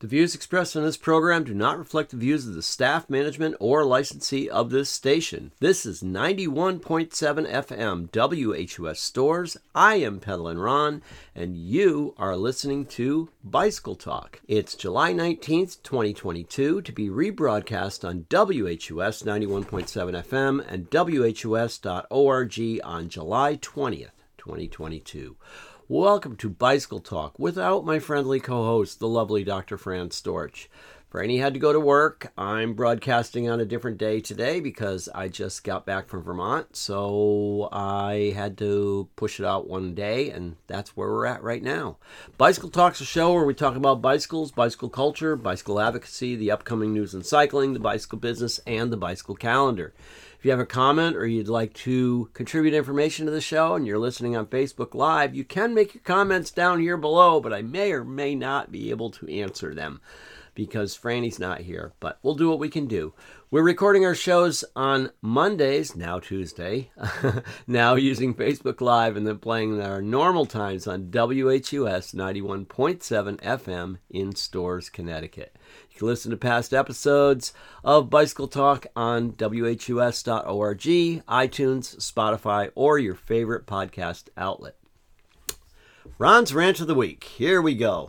The views expressed on this program do not reflect the views of the staff, management, or licensee of this station. This is 91.7 FM WHUS Stores. I am Pedalin' Ron, and you are listening to Bicycle Talk. It's July 19th, 2022, to be rebroadcast on WHUS 91.7 FM and WHUS.org on July 20th, 2022. Welcome to Bicycle Talk without my friendly co-host, the lovely Dr. Fran Storch. Franny had to go to work. I'm broadcasting on a different day today because I just got back from Vermont, so I had to push it out one day, and that's where we're at right now. Bicycle Talk's a show where we talk about bicycles, bicycle culture, bicycle advocacy, the upcoming news in cycling, the bicycle business, and the bicycle calendar. If you have a comment or you'd like to contribute information to the show and you're listening on Facebook Live, you can make your comments down here below, but I may or may not be able to answer them because Franny's not here, but we'll do what we can do. We're recording our shows on Mondays, now Tuesday, now using Facebook Live and then playing our normal times on WHUS 91.7 FM in Stores, Connecticut. You can listen to past episodes of Bicycle Talk on WHUS.org, iTunes, Spotify, or your favorite podcast outlet. Ron's Rant of the Week. Here we go.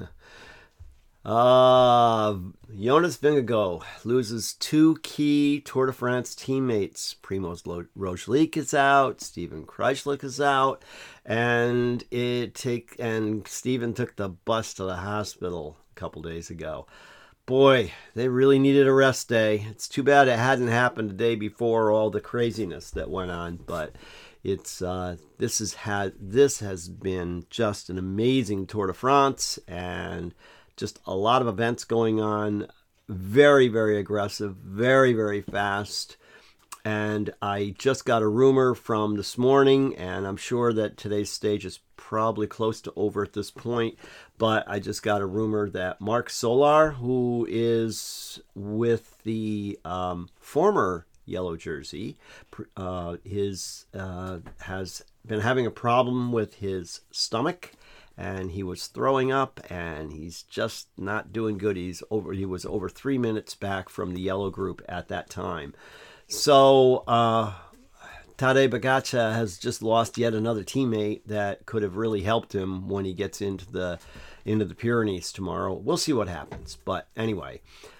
Jonas Vingegaard loses two key Tour de France teammates. Primoz Roglic is out, Steven Kreislich is out, and Steven took the bus to the hospital a couple days ago. Boy, they really needed a rest day. It's too bad it hadn't happened the day before all the craziness that went on, but this has been just an amazing Tour de France and just a lot of events going on. Very, very aggressive, very, very fast. And I just got a rumor from this morning, and I'm sure that today's stage is probably close to over at this point, but I just got a rumor that Marc Soler, who is with the former Yellow Jersey, has been having a problem with his stomach, and he was throwing up, and he's just not doing good. He was over 3 minutes back from the yellow group at that time. So Tadej Pogačar has just lost yet another teammate that could have really helped him when he gets into the Pyrenees tomorrow. We'll see what happens. But anyway,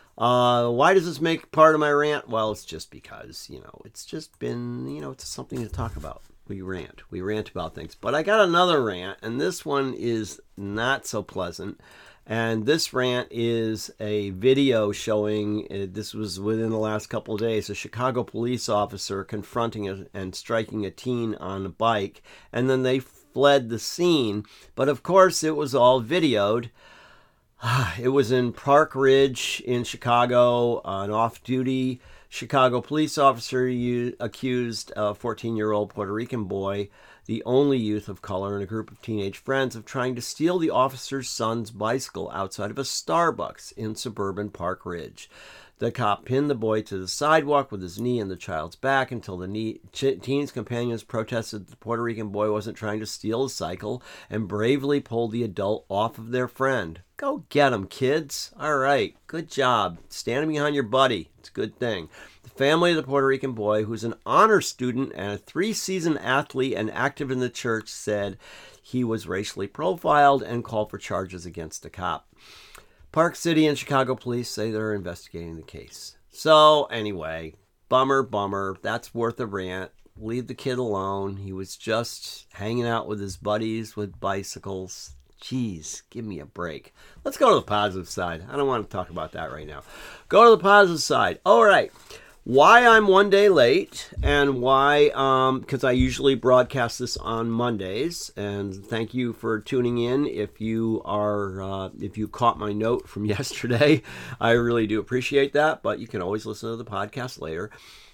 why does this make part of my rant? Well, it's just because, it's just been, it's something to talk about. We rant about things. But I got another rant, and this one is not so pleasant. And this rant is a video showing, this was within the last couple of days, a Chicago police officer confronting and striking a teen on a bike, and then they fled the scene. But of course, it was all videoed. It was in Park Ridge in Chicago. An off-duty Chicago police officer accused a 14-year-old Puerto Rican boy, the only youth of color and a group of teenage friends, of trying to steal the officer's son's bicycle outside of a Starbucks in suburban Park Ridge. The cop pinned the boy to the sidewalk with his knee in the child's back until the teen's companions protested the Puerto Rican boy wasn't trying to steal his cycle and bravely pulled the adult off of their friend. Go get him, kids. All right, good job. Standing behind your buddy. It's a good thing. The family of the Puerto Rican boy, who's an honor student and a 3-season athlete and active in the church, said he was racially profiled and called for charges against the cop. Park City and Chicago police say they're investigating the case. So anyway, bummer. That's worth a rant. Leave the kid alone. He was just hanging out with his buddies with bicycles. Jeez, give me a break. Let's go to the positive side. I don't want to talk about that right now. Go to the positive side. All right. Why I'm one day late and why, because I usually broadcast this on Mondays, and thank you for tuning in. If you caught my note from yesterday, I really do appreciate that, but you can always listen to the podcast later.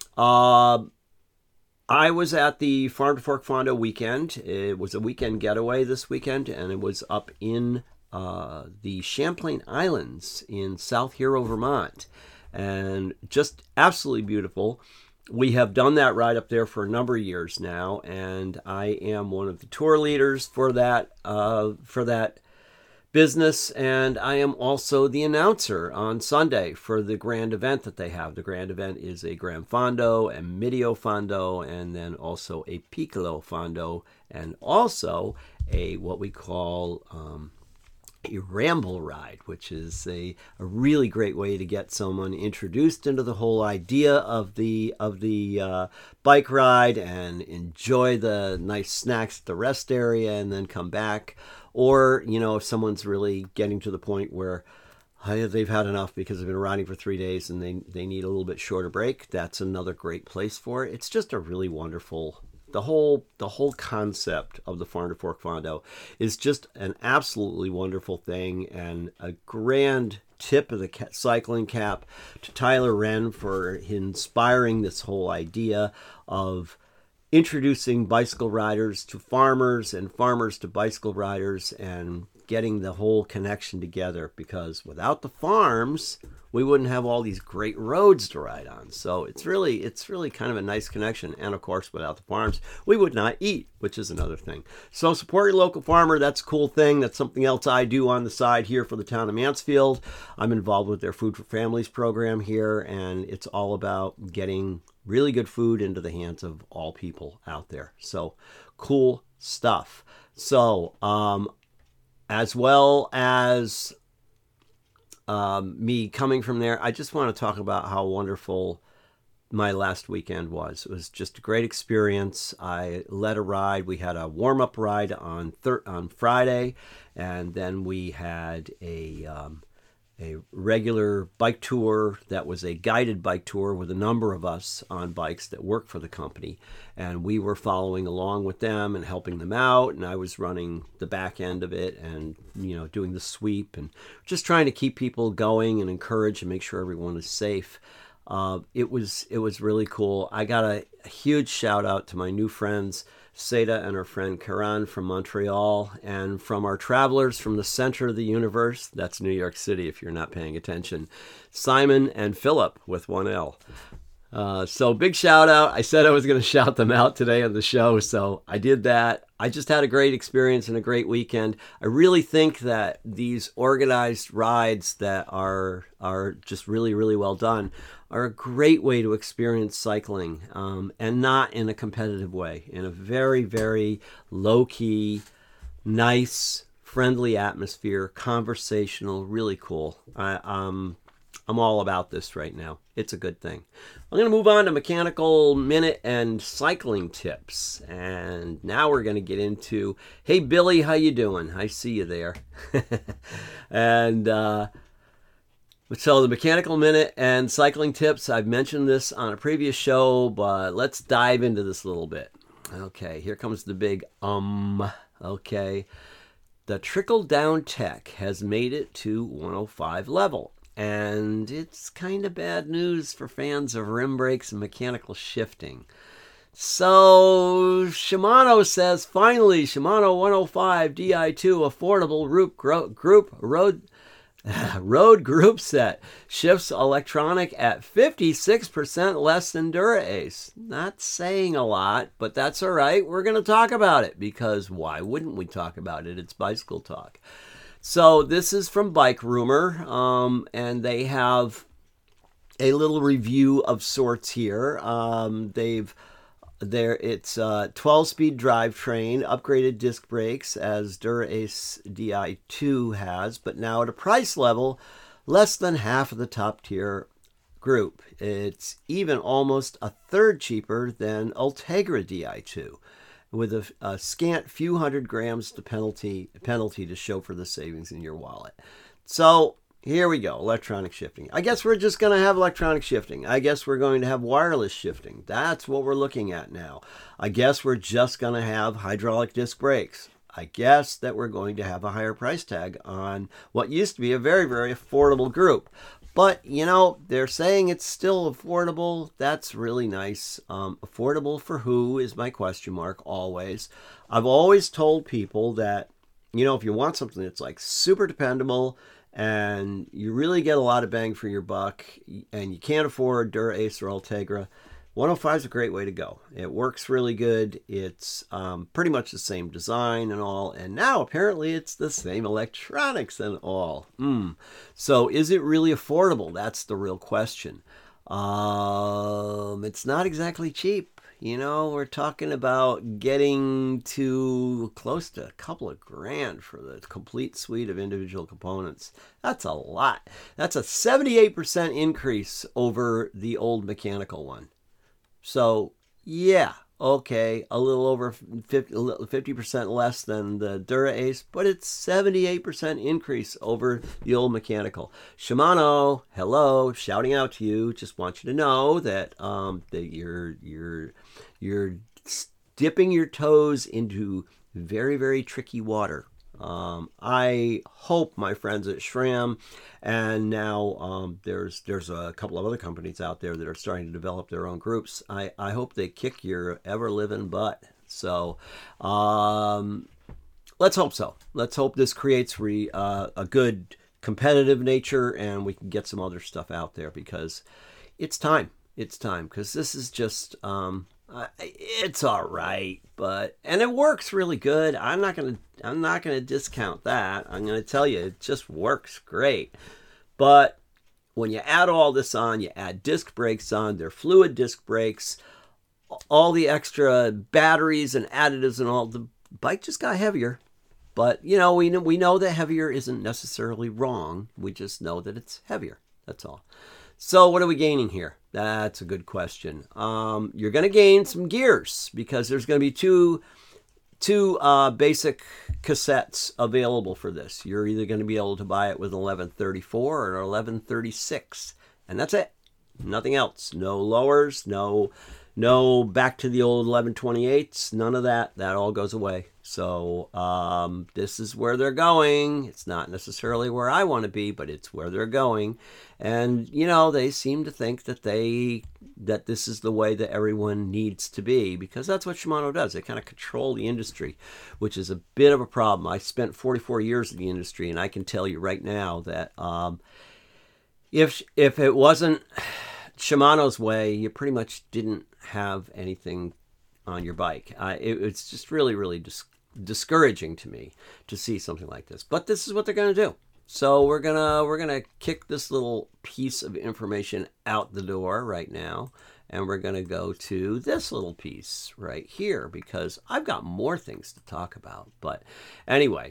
I was at the Farm to Fork Fondo weekend. It was a weekend getaway this weekend, and it was up in the Champlain Islands in South Hero, Vermont. And just absolutely beautiful. We have done that ride up there for a number of years now, and I am one of the tour leaders for that business, and I am also the announcer on Sunday for the grand event that they have. The grand event is a Gran Fondo, a Medio Fondo, and then also a Piccolo Fondo, and also a what we call a ramble ride, which is a really great way to get someone introduced into the whole idea of the bike ride and enjoy the nice snacks at the rest area and then come back. Or, if someone's really getting to the point where they've had enough because they've been riding for 3 days and they need a little bit shorter break, that's another great place for it. It's just a really wonderful. The whole concept of the Farm to Fork Fondo is just an absolutely wonderful thing, and a grand tip of the cycling cap to Tyler Wren for inspiring this whole idea of introducing bicycle riders to farmers and farmers to bicycle riders and getting the whole connection together, because without the farms, we wouldn't have all these great roads to ride on. So it's really kind of a nice connection. And of course, without the farms, we would not eat, which is another thing. So support your local farmer. That's a cool thing. That's something else I do on the side here for the town of Mansfield. I'm involved with their Food for Families program here, and it's all about getting really good food into the hands of all people out there. So cool stuff. So, as well as me coming from there, I just want to talk about how wonderful my last weekend was. It was just a great experience. I led a ride. We had a warm-up ride on Friday, and then we had a regular bike tour that was a guided bike tour with a number of us on bikes that work for the company, and we were following along with them and helping them out, and I was running the back end of it and doing the sweep and just trying to keep people going and encourage and make sure everyone is safe. It was really cool. I got a huge shout out to my new friends Seda and her friend Karan from Montreal, and from our travelers from the center of the universe, that's New York City if you're not paying attention, Simon and Philip with 1L. So big shout out. I said I was going to shout them out today on the show, so I did that. I just had a great experience and a great weekend. I really think that these organized rides that are just really, really well done are a great way to experience cycling, and not in a competitive way, in a very, very low-key, nice, friendly atmosphere, conversational, really cool. I'm all about this right now. It's a good thing. I'm going to move on to Mechanical Minute and cycling tips. And now we're going to get into, hey, Billy, how you doing? I see you there. And so the Mechanical Minute and cycling tips, I've mentioned this on a previous show, but let's dive into this a little bit. Okay, here comes the big Okay. The trickle-down tech has made it to 105 level. And it's kind of bad news for fans of rim brakes and mechanical shifting. So Shimano says, finally, Shimano 105 Di2 affordable road group set shifts electronic at 56% less than Dura-Ace. Not saying a lot, but that's all right. We're going to talk about it, because why wouldn't we talk about it? It's bicycle talk. So this is from Bike Rumor, and they have a little review of sorts here. It's a 12-speed drivetrain, upgraded disc brakes as Dura-Ace Di2 has, but now at a price level less than half of the top tier group. It's even almost a third cheaper than Ultegra Di2. With a scant few hundred grams to penalty to show for the savings in your wallet. So here we go, electronic shifting. I guess we're just going to have electronic shifting. I guess we're going to have wireless shifting. That's what we're looking at now. I guess we're just going to have hydraulic disc brakes. I guess that we're going to have a higher price tag on what used to be a very, very affordable group. But, they're saying it's still affordable. That's really nice. Affordable for who is my question mark always. I've always told people that, if you want something that's like super dependable and you really get a lot of bang for your buck and you can't afford Dura-Ace or Ultegra, 105 is a great way to go. It works really good. It's pretty much the same design and all. And now apparently it's the same electronics and all. So is it really affordable? That's the real question. It's not exactly cheap. We're talking about getting to close to a couple of grand for the complete suite of individual components. That's a lot. That's a 78% increase over the old mechanical one. So, yeah, okay, a little over 50% less than the Dura Ace, but it's 78% increase over the old mechanical. Shimano, hello, shouting out to you. Just want you to know that that you're dipping your toes into very, very tricky water. I hope my friends at SRAM, and now there's a couple of other companies out there that are starting to develop their own groups. I hope they kick your ever-living butt. So let's hope so. Let's hope this creates a good competitive nature, and we can get some other stuff out there, because it's time. It's time, because this is just... it's all right, and it works really good. I'm not gonna discount that. I'm gonna tell you, it just works great. But when you add all this on, you add disc brakes on. They're fluid disc brakes, all the extra batteries and additives and all. The bike just got heavier. But we know that heavier isn't necessarily wrong. We just know that it's heavier. That's all. So what are we gaining here? That's a good question. You're going to gain some gears, because there's going to be two basic cassettes available for this. You're either going to be able to buy it with an 1134 or an 1136, and that's it. Nothing else. No lowers. No back to the old 1128s. None of that. That all goes away. So this is where they're going. It's not necessarily where I want to be, but it's where they're going. And they seem to think that this is the way that everyone needs to be, because that's what Shimano does. They kind of control the industry, which is a bit of a problem. I spent 44 years in the industry, and I can tell you right now that if it wasn't Shimano's way, you pretty much didn't have anything on your bike. It's just really, really discouraging to me to see something like this. But this is what they're going to do. So we're gonna kick this little piece of information out the door right now, and we're gonna go to this little piece right here, because I've got more things to talk about. But anyway,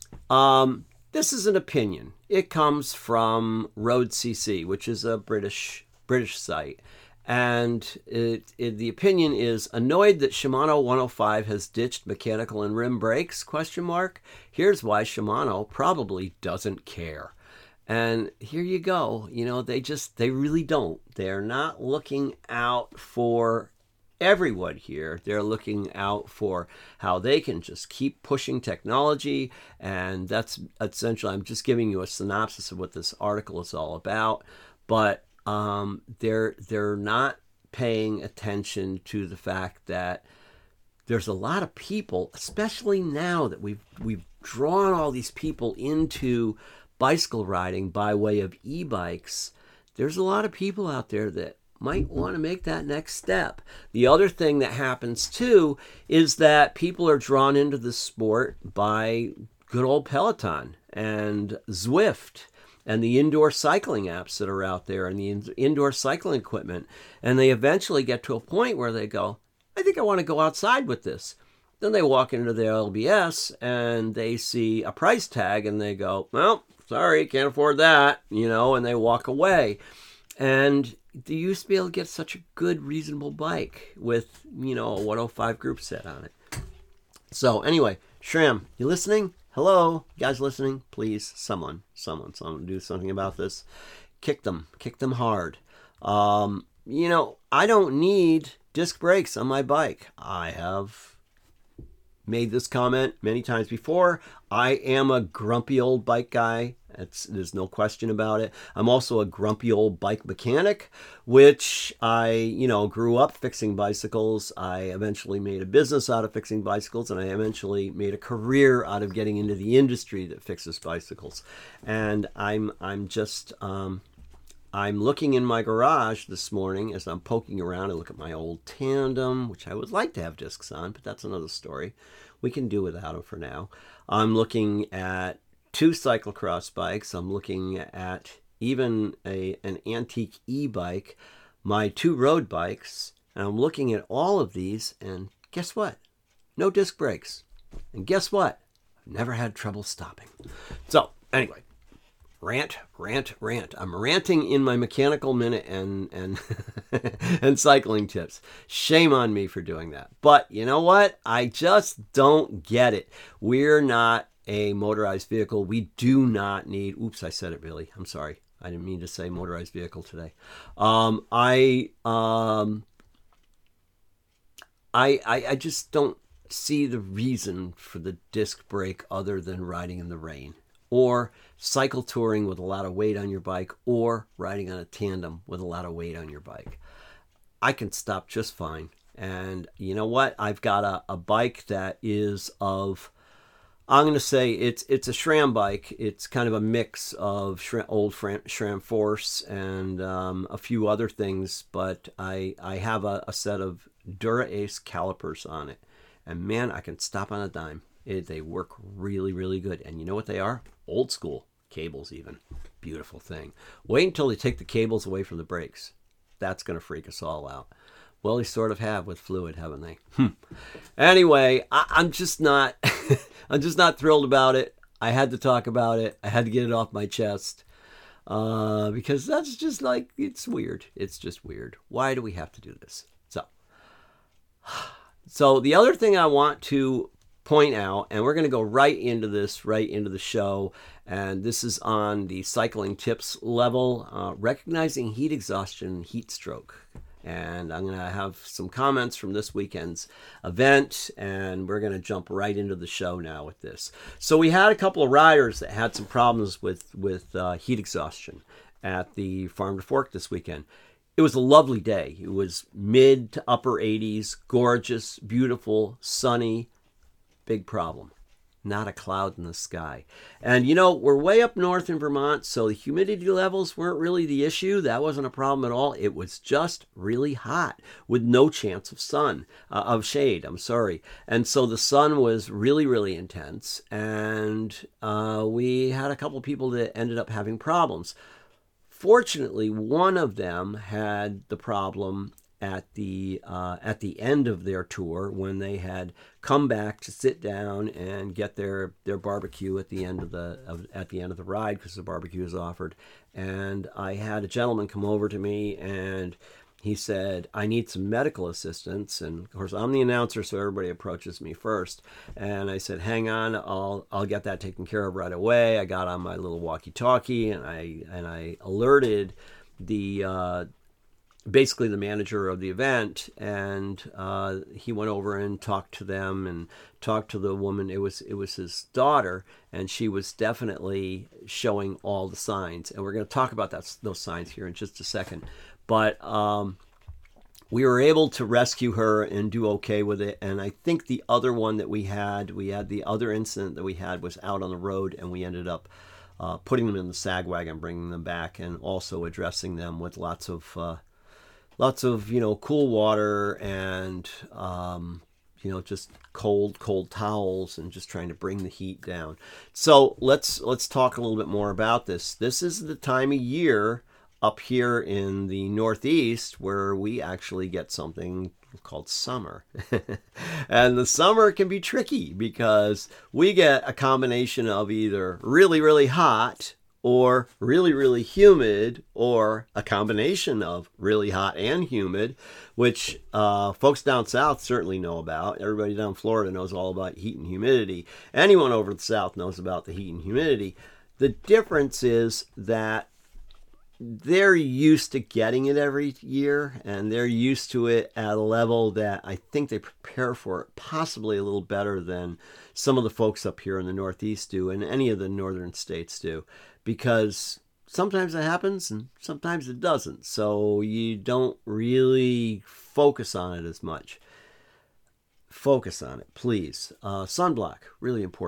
this is an opinion. It comes from Road CC, which is a British site. And the opinion is, annoyed that Shimano 105 has ditched mechanical and rim brakes, ? Here's why Shimano probably doesn't care. And here you go. They really don't. They're not looking out for everyone here. They're looking out for how they can just keep pushing technology. And that's essentially, I'm just giving you a synopsis of what this article is all about. But they're not paying attention to the fact that there's a lot of people, especially now that we've drawn all these people into bicycle riding by way of e-bikes. There's a lot of people out there that might want to make that next step. The other thing that happens too is that people are drawn into the sport by good old Peloton and Zwift and the indoor cycling apps that are out there and the indoor cycling equipment. And they eventually get to a point where they go, I think I want to go outside with this. Then they walk into their LBS and they see a price tag and they go, well, sorry, can't afford that, and they walk away. And they used to be able to get such a good, reasonable bike with, a 105 group set on it. So anyway, SRAM, you listening? Hello, you guys listening? Please, someone do something about this. Kick them hard. I don't need disc brakes on my bike. I have made this comment many times before. I am a grumpy old bike guy. There's no question about it. I'm also a grumpy old bike mechanic, which I, grew up fixing bicycles. I eventually made a business out of fixing bicycles, and I eventually made a career out of getting into the industry that fixes bicycles. And I'm just I'm looking in my garage this morning as I'm poking around. I look at my old Tandem, which I would like to have discs on, but that's another story. We can do without them for now. I'm looking at 2 cyclocross bikes. I'm looking at even an antique e-bike, my 2 road bikes, and I'm looking at all of these, and guess what? No disc brakes. And guess what? I've never had trouble stopping. So, anyway, rant. I'm ranting in my mechanical minute and and cycling tips. Shame on me for doing that. But you know what? I just don't get it. We're not a motorized vehicle. We do not need. Oops, I said it really. I'm sorry. I didn't mean to say motorized vehicle today. I just don't see the reason for the disc brake other than riding in the rain, or cycle touring with a lot of weight on your bike, or riding on a tandem with a lot of weight on your bike. I can stop just fine. And you know what? I've got a bike that is of, I'm going to say it's a SRAM bike. It's kind of a mix of old SRAM Force and a few other things, but I have a set of Dura Ace calipers on it. And man, I can stop on a dime. They work really, really good. And you know what they are? Old school cables even. Beautiful thing. Wait until they take the cables away from the brakes. That's going to freak us all out. Well, they sort of have with fluid, haven't they? Anyway, I'm just not I'm just not thrilled about it. I had to talk about it. I had to get it off my chest. Because that's just like, it's weird. It's just weird. Why do we have to do this? So the other thing I want to point out, and we're going to go right into the show, and this is on the cycling tips level, recognizing heat exhaustion and heat stroke. And I'm going to have some comments from this weekend's event, and we're going to jump right into the show now with this. So we had a couple of riders that had some problems with heat exhaustion at the Farm to Fork this weekend. It was a lovely day. It was mid to upper 80s, gorgeous, beautiful, sunny. Big problem. Not a cloud in the sky. And you know, we're way up north in Vermont, so the humidity levels weren't really the issue. That wasn't a problem at all. It was just really hot with no chance of shade. And so the sun was really, really intense. And we had a couple people that ended up having problems. Fortunately, one of them had the problem at the end of their tour when they had come back to sit down and get their barbecue at the end of the ride, because the barbecue is offered. And I had a gentleman come over to me and he said, I need some medical assistance. And of course, I'm the announcer, so everybody approaches me first. And I said, hang on, I'll get that taken care of right away. I got on my little walkie-talkie and I alerted basically the manager of the event, and he went over and talked to them and talked to the woman. It was his daughter, and she was definitely showing all the signs. And we're going to talk about those signs here in just a second. But we were able to rescue her and do okay with it. And I think the other one that we had the other incident that we had was out on the road, and we ended up putting them in the sag wagon, bringing them back, and also addressing them with lots of cool water and just cold towels, and just trying to bring the heat down. So let's talk a little bit more about this. This is the time of year up here in the Northeast where we actually get something called summer. And the summer can be tricky because we get a combination of either really, really hot or really, really humid, or a combination of really hot and humid, which folks down south certainly know about. Everybody down in Florida knows all about heat and humidity. Anyone over the south knows about the heat and humidity. The difference is that they're used to getting it every year, and they're used to it at a level that I think they prepare for it possibly a little better than some of the folks up here in the Northeast do, and any of the northern states do, because sometimes it happens and sometimes it doesn't. So you don't really focus on it as much. Focus on it, please. Sunblock, really important.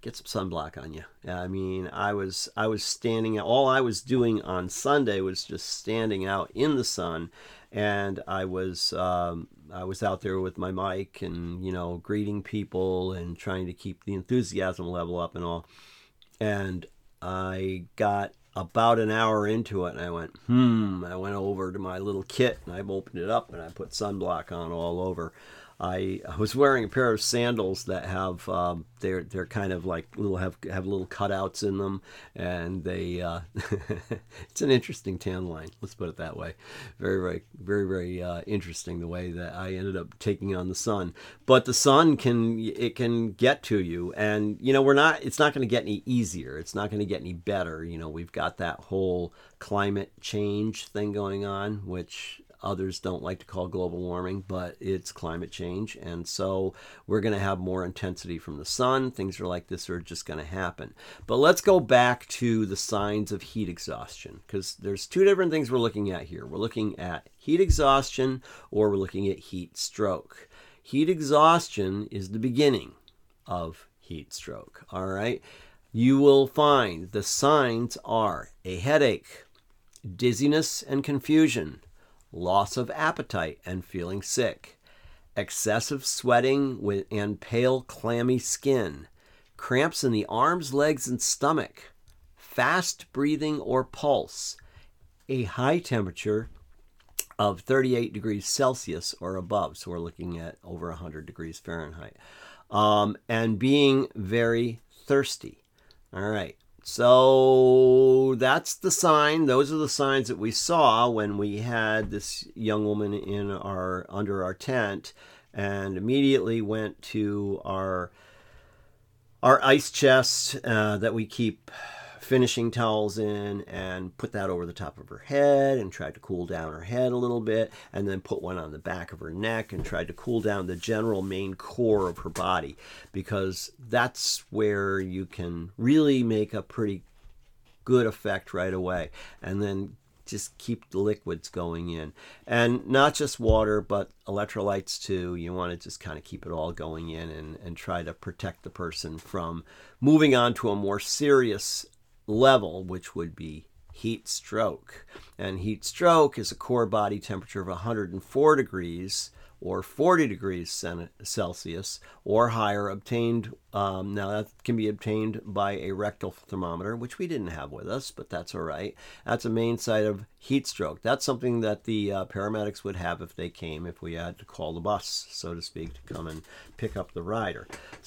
get some sunblock on you. I mean, I was standing. All I was doing on Sunday was just standing out in the sun, and I was out there with my mic and greeting people and trying to keep the enthusiasm level up and all. And I got about an hour into it, and I went, I went over to my little kit, and I opened it up, and I put sunblock on all over. I was wearing a pair of sandals that have they're kind of like have little cutouts in them, and they it's an interesting tan line. Let's put it that way. Very very interesting the way that I ended up taking on the sun. But the sun can get to you, and it's not going to get any easier. It's not going to get any better. We've got that whole climate change thing going on, which others don't like to call global warming, but it's climate change. And so we're going to have more intensity from the sun. Things like this are just going to happen. But let's go back to the signs of heat exhaustion, because there's two different things we're looking at here. We're looking at heat exhaustion, or we're looking at heat stroke. Heat exhaustion is the beginning of heat stroke. All right. You will find the signs are a headache, dizziness and confusion, loss of appetite and feeling sick, excessive sweating and pale, clammy skin, cramps in the arms, legs, and stomach, fast breathing or pulse, a high temperature of 38 degrees Celsius or above. So we're looking at over 100 degrees Fahrenheit, and being very thirsty. All right. So that's the sign. Those are the signs that we saw when we had this young woman under our tent, and immediately went to our ice chest that we keep finishing towels in, and put that over the top of her head and tried to cool down her head a little bit, and then put one on the back of her neck and tried to cool down the general main core of her body, because that's where you can really make a pretty good effect right away. And then just keep the liquids going in, and not just water, but electrolytes too. You want to just kind of keep it all going in, and try to protect the person from moving on to a more serious level, which would be heat stroke. And heat stroke is a core body temperature of 104 degrees or 40 degrees Celsius or higher, obtained. Now that can be obtained by a rectal thermometer, which we didn't have with us, but that's all right. That's a main site of heat stroke. That's something that the paramedics would have if they came, if we had to call the bus, so to speak, to come and pick up the rider.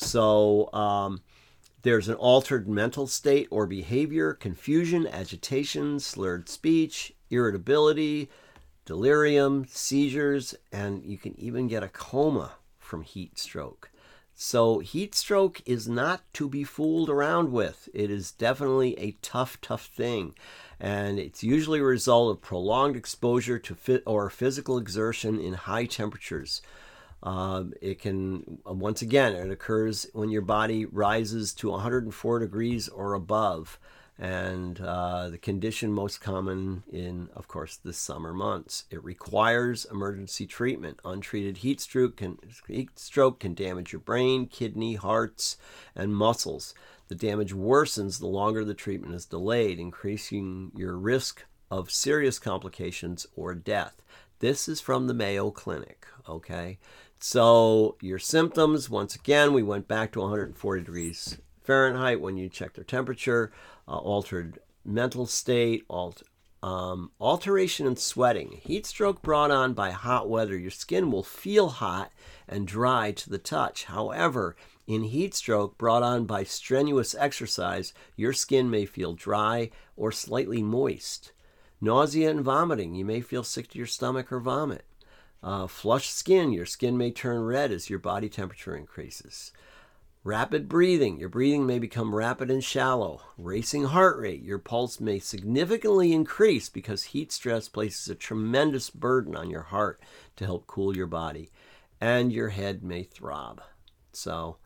So there's an altered mental state or behavior, confusion, agitation, slurred speech, irritability, delirium, seizures, and you can even get a coma from heat stroke. So heat stroke is not to be fooled around with. It is definitely a tough thing. And it's usually a result of prolonged exposure to physical exertion in high temperatures. It can, once again, it occurs when your body rises to 104 degrees or above, and the condition most common in, of course, the summer months. It requires emergency treatment. Untreated heat stroke can damage your brain, kidney, hearts, and muscles. The damage worsens the longer the treatment is delayed, increasing your risk of serious complications or death. This is from the Mayo Clinic, okay? So your symptoms, once again, we went back to 140 degrees Fahrenheit when you check their temperature, altered mental state, alteration in sweating. Heat stroke brought on by hot weather. Your skin will feel hot and dry to the touch. However, in heat stroke brought on by strenuous exercise, your skin may feel dry or slightly moist. Nausea and vomiting. You may feel sick to your stomach or vomit. Flushed skin. Your skin may turn red as your body temperature increases. Rapid breathing. Your breathing may become rapid and shallow. Racing heart rate. Your pulse may significantly increase because heat stress places a tremendous burden on your heart to help cool your body. And your head may throb. So,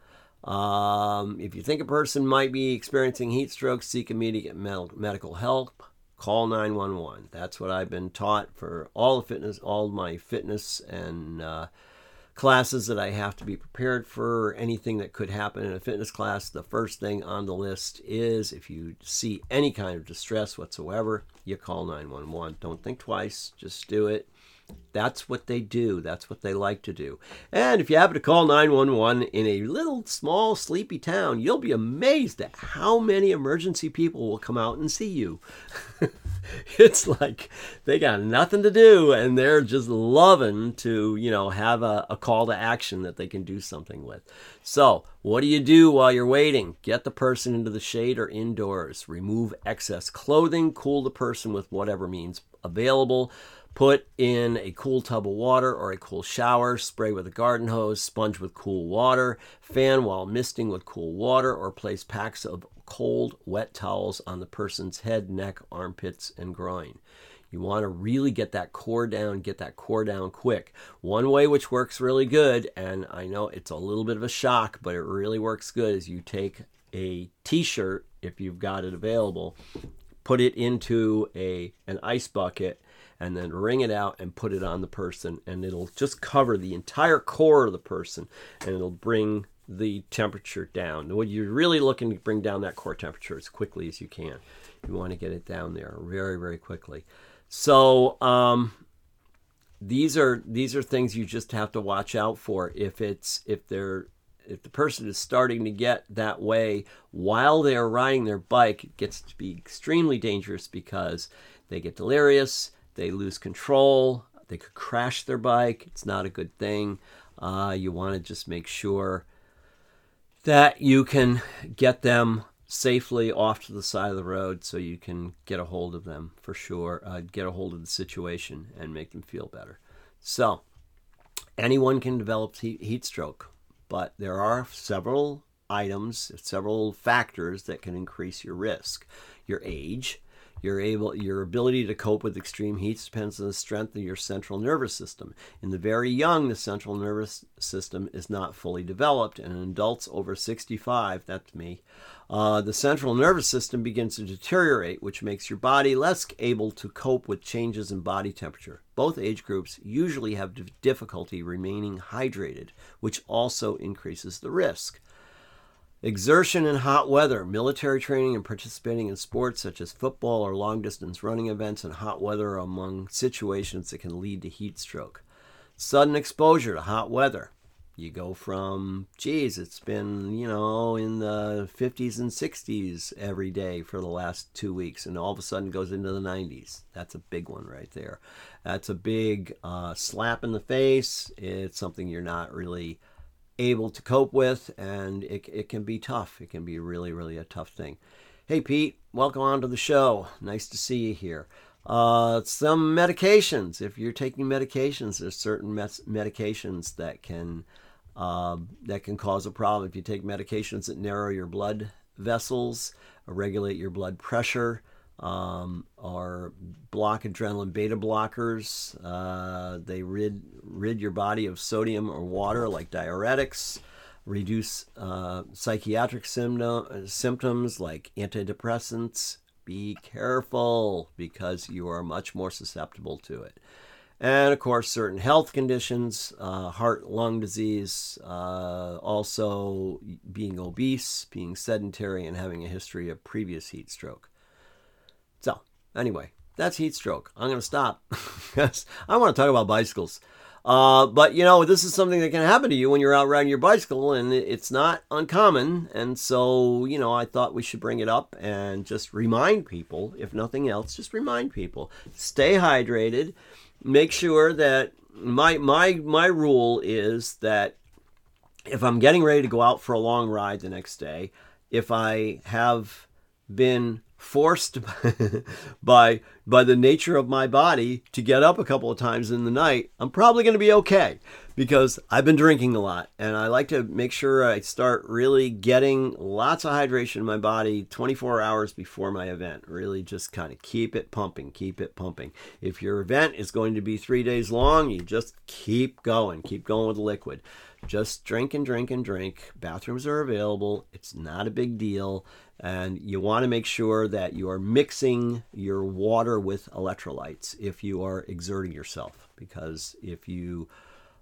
if you think a person might be experiencing heat stroke, seek immediate medical help. Call 911. That's what I've been taught for all my fitness and classes that I have to be prepared for, anything that could happen in a fitness class, the first thing on the list is if you see any kind of distress whatsoever, you call 911. Don't think twice, just do it. That's what they do. That's what they like to do. And if you happen to call 911 in a little, small, sleepy town, you'll be amazed at how many emergency people will come out and see you. It's like they got nothing to do, and they're just loving to, have a call to action that they can do something with. So what do you do while you're waiting? Get the person into the shade or indoors. Remove excess clothing. Cool the person with whatever means available. Put in a cool tub of water or a cool shower, spray with a garden hose, sponge with cool water, fan while misting with cool water, or place packs of cold, wet towels on the person's head, neck, armpits, and groin. You want to really get that core down quick. One way which works really good, and I know it's a little bit of a shock, but it really works good, is you take a t-shirt, if you've got it available, put it into an ice bucket, and then wring it out and put it on the person, and it'll just cover the entire core of the person, and it'll bring the temperature down. What you're really looking to bring down that core temperature as quickly as you can. You want to get it down there very, very quickly. So these are things you just have to watch out for. If the person is starting to get that way while they're riding their bike, it gets to be extremely dangerous because they get delirious. They lose control. They could crash their bike. It's not a good thing. You want to just make sure that you can get them safely off to the side of the road so you can get a hold of them for sure, get a hold of the situation and make them feel better. So anyone can develop heat stroke, but there are several items, several factors that can increase your risk. Your age. Your ability to cope with extreme heat depends on the strength of your central nervous system. In the very young, the central nervous system is not fully developed, and in adults over 65, that's me, the central nervous system begins to deteriorate, which makes your body less able to cope with changes in body temperature. Both age groups usually have difficulty remaining hydrated, which also increases the risk. Exertion in hot weather, military training, and participating in sports such as football or long-distance running events in hot weather are among situations that can lead to heat stroke. Sudden exposure to hot weather. You go from, it's been, in the 50s and 60s every day for the last 2 weeks, and all of a sudden goes into the 90s. That's a big one right there. That's a big slap in the face. It's something you're not really able to cope with, and it can be tough. It can be really, really a tough thing. Hey, Pete, welcome on to the show. Nice to see you here. Some medications. If you're taking medications, there's certain medications that can cause a problem. If you take medications that narrow your blood vessels, regulate your blood pressure, or block adrenaline beta blockers. They rid your body of sodium or water like diuretics, reduce psychiatric symptoms like antidepressants. Be careful because you are much more susceptible to it. And of course, certain health conditions, heart, lung disease, also being obese, being sedentary, and having a history of previous heat stroke. So, anyway, that's heat stroke. I'm going to stop because I want to talk about bicycles. But, this is something that can happen to you when you're out riding your bicycle, and it's not uncommon. And so, I thought we should bring it up and just remind people, if nothing else, just remind people. Stay hydrated. Make sure that my rule is that if I'm getting ready to go out for a long ride the next day, if I have been forced by the nature of my body to get up a couple of times in the night, I'm probably going to be okay because I've been drinking a lot, and I like to make sure I start really getting lots of hydration in my body 24 hours before my event. Really just kind of keep it pumping. If your event is going to be 3 days long, you just keep going with the liquid. Just drink and drink and drink. Bathrooms are available. It's not a big deal. And you want to make sure that you are mixing your water with electrolytes if you are exerting yourself. Because if you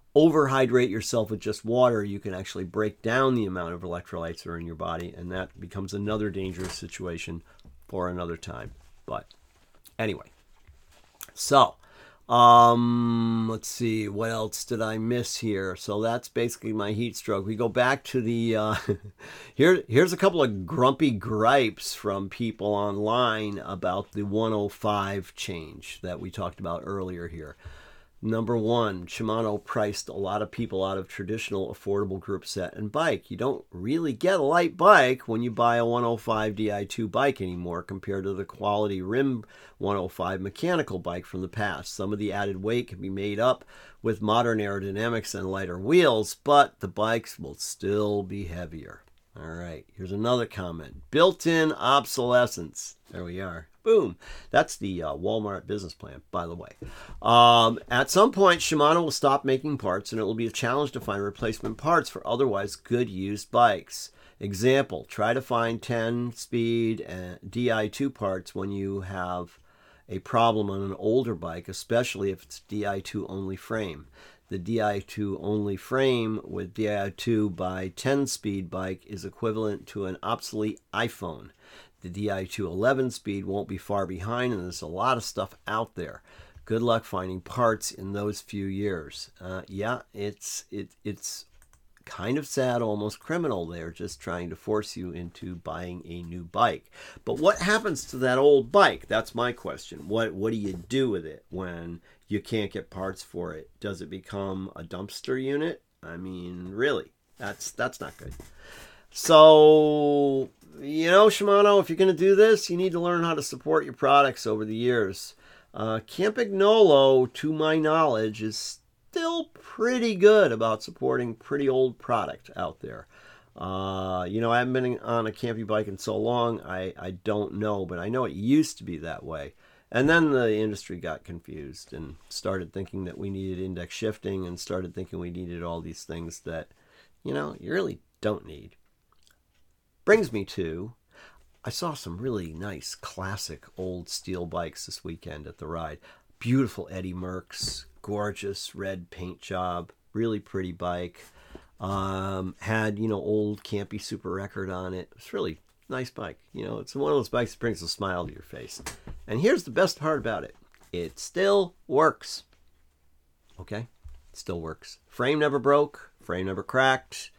overhydrate yourself with just water, you can actually break down the amount of electrolytes that are in your body, and that becomes another dangerous situation for another time. But anyway, so let's see, what else did I miss here? So that's basically my heat stroke. We go back to the here's a couple of grumpy gripes from people online about the 105 change that we talked about earlier here. Number one, Shimano priced a lot of people out of traditional affordable group set and bike. You don't really get a light bike when you buy a 105 Di2 bike anymore compared to the quality rim 105 mechanical bike from the past. Some of the added weight can be made up with modern aerodynamics and lighter wheels, but the bikes will still be heavier. All right, here's another comment. Built-in obsolescence. There we are. Boom. That's the Walmart business plan, by the way. At some point, Shimano will stop making parts, and it will be a challenge to find replacement parts for otherwise good used bikes. Example, try to find 10-speed Di2 parts when you have a problem on an older bike, especially if it's Di2 only frame. The Di2 only frame with Di2 by 10-speed bike is equivalent to an obsolete iPhone. The Di2 11-speed won't be far behind, and there's a lot of stuff out there. Good luck finding parts in those few years. Yeah, it's kind of sad, almost criminal. They're just trying to force you into buying a new bike. But what happens to that old bike? That's my question. What do you do with it when you can't get parts for it? Does it become a dumpster unit? I mean, really, that's not good. So, Shimano, if you're going to do this, you need to learn how to support your products over the years. Campagnolo, to my knowledge, is still pretty good about supporting pretty old product out there. I haven't been on a campy bike in so long, I don't know, but I know it used to be that way. And then the industry got confused and started thinking that we needed index shifting and started thinking we needed all these things that, you really don't need. Brings me to, I saw some really nice classic old steel bikes this weekend at the ride. Beautiful Eddie Merckx, gorgeous red paint job, really pretty bike. Had, old campy Super Record on it. It's really nice bike. It's one of those bikes that brings a smile to your face. And here's the best part about it. It still works. Okay? It still works. Frame never broke. Frame never cracked.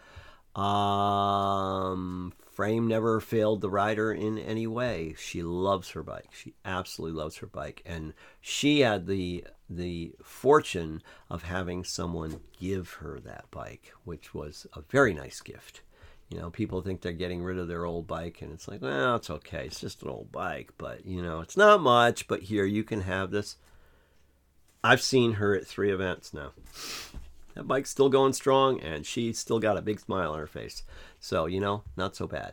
Frame never failed the rider in any way. She loves her bike. She absolutely loves her bike. And she had the fortune of having someone give her that bike, which was a very nice gift. People think they're getting rid of their old bike, and it's like, well, it's okay. It's just an old bike, but, it's not much, but here, you can have this. I've seen her at 3 events now. That bike's still going strong, and she's still got a big smile on her face. So, not so bad.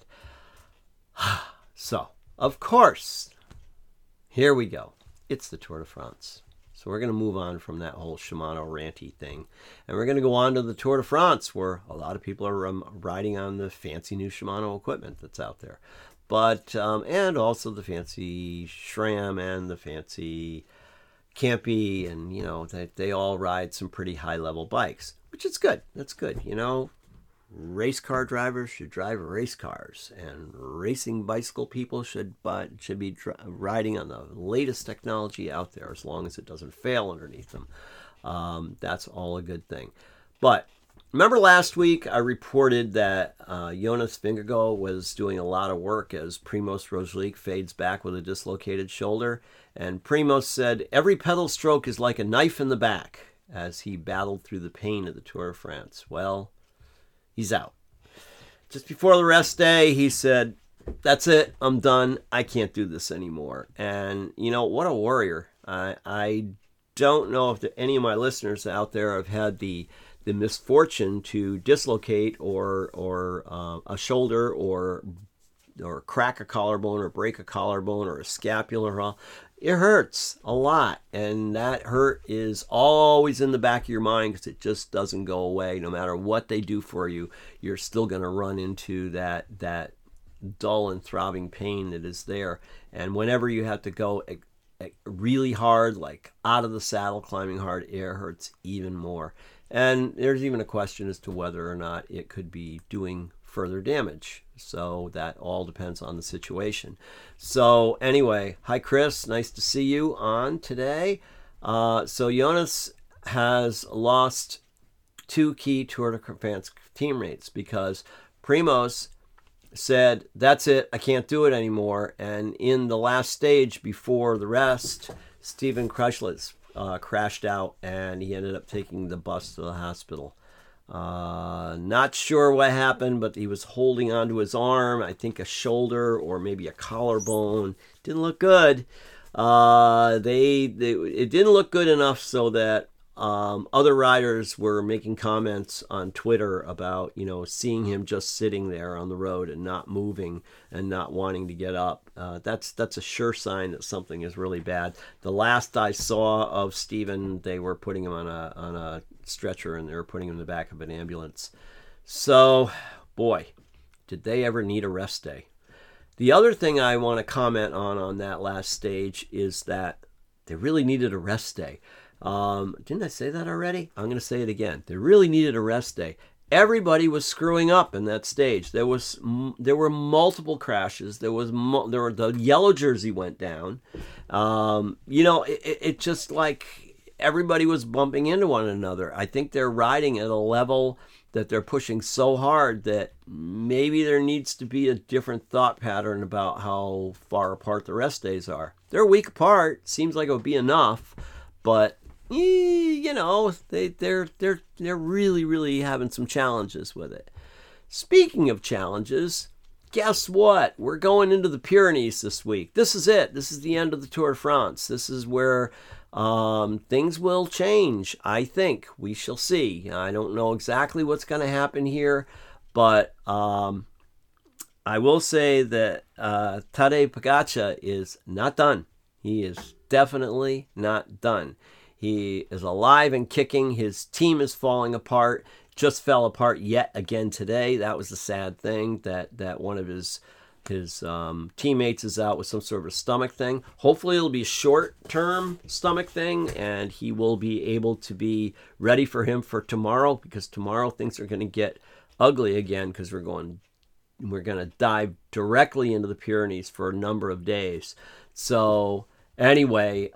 So, of course, here we go. It's the Tour de France. So we're going to move on from that whole Shimano ranty thing. And we're going to go on to the Tour de France, where a lot of people are riding on the fancy new Shimano equipment that's out there. But, and also the fancy SRAM and the fancy Campy, and, they all ride some pretty high-level bikes, which is good. That's good, Race car drivers should drive race cars, and racing bicycle people should be riding on the latest technology out there, as long as it doesn't fail underneath them. That's all a good thing. But remember last week I reported that Jonas Vingegaard was doing a lot of work as Primož Roglič fades back with a dislocated shoulder, and Primož said every pedal stroke is like a knife in the back as he battled through the pain of the Tour de France. Well, he's out. Just before the rest day, he said, that's it, I'm done. I can't do this anymore. And, what a warrior. I don't know if any of my listeners out there have had the misfortune to dislocate or a shoulder or crack a collarbone or break a collarbone or a scapula. It hurts a lot, and that hurt is always in the back of your mind because it just doesn't go away. No matter what they do for you, you're still going to run into that dull and throbbing pain that is there. And whenever you have to go really hard, like out of the saddle, climbing hard, it hurts even more. And there's even a question as to whether or not it could be doing further damage. So that all depends on the situation. So anyway, hi Chris, nice to see you on today. So Jonas has lost two key Tour de France teammates because Primoz said, that's it, I can't do it anymore. And in the last stage before the rest, Steven Kruijswijk crashed out and he ended up taking the bus to the hospital. Not sure what happened, but he was holding onto his arm, I think a shoulder or maybe a collarbone. Didn't look good. It didn't look good enough so that other riders were making comments on Twitter about, seeing him just sitting there on the road and not moving and not wanting to get up. That's a sure sign that something is really bad. The last I saw of Steven, they were putting him on a stretcher and they were putting him in the back of an ambulance. So, boy, did they ever need a rest day. The other thing I want to comment on that last stage is that they really needed a rest day. Didn't I say that already? I'm going to say it again. They really needed a rest day. Everybody was screwing up in that stage. There were multiple crashes. There were the yellow jersey went down. It just like everybody was bumping into one another. I think they're riding at a level that they're pushing so hard that maybe there needs to be a different thought pattern about how far apart the rest days are. They're a week apart. Seems like it would be enough, but they're really, really having some challenges with it. Speaking of challenges, guess what? We're going into the Pyrenees this week. This is it. This is the end of the Tour de France. This is where things will change, I think. We shall see. I don't know exactly what's going to happen here, but I will say that Tadej Pogačar is not done. He is definitely not done. He is alive and kicking. His team is falling apart. Just fell apart yet again today. That was the sad thing, that one of his teammates is out with some sort of a stomach thing. Hopefully it'll be a short-term stomach thing, and he will be able to be ready for him for tomorrow, because tomorrow things are going to get ugly again, because we're going to dive directly into the Pyrenees for a number of days. So anyway,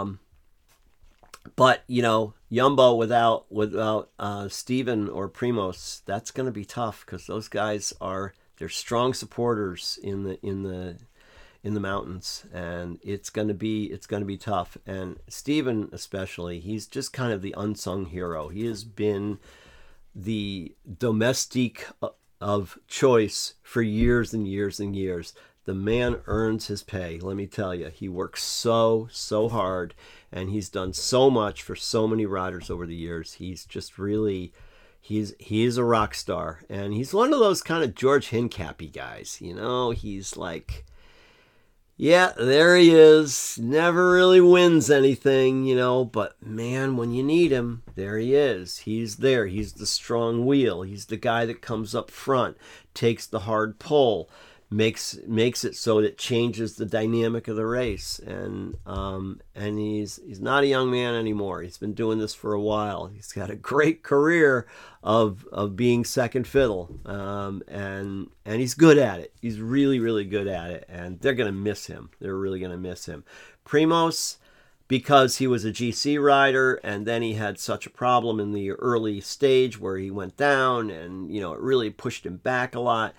but Jumbo without Steven or Primoz, that's going to be tough, because those guys they're strong supporters in the mountains, and it's going to be tough. And Steven especially, he's just kind of the unsung hero. He has been the domestique of choice for years and years and years. The man earns his pay, let me tell you. He works so hard, and he's done so much for so many riders over the years. He's just really, he's a rock star. And he's one of those kind of George Hincapie guys. He's like, yeah, there he is. Never really wins anything, but man, when you need him, there he is. He's there. He's the strong wheel. He's the guy that comes up front, takes the hard pull, makes it so that it changes the dynamic of the race. And he's not a young man anymore. He's been doing this for a while. He's got a great career of being second fiddle, and he's good at it. He's really, really good at it, and they're going to miss him. They're really going to miss him. Primoz, because he was a GC rider, and then he had such a problem in the early stage where he went down, and it really pushed him back a lot.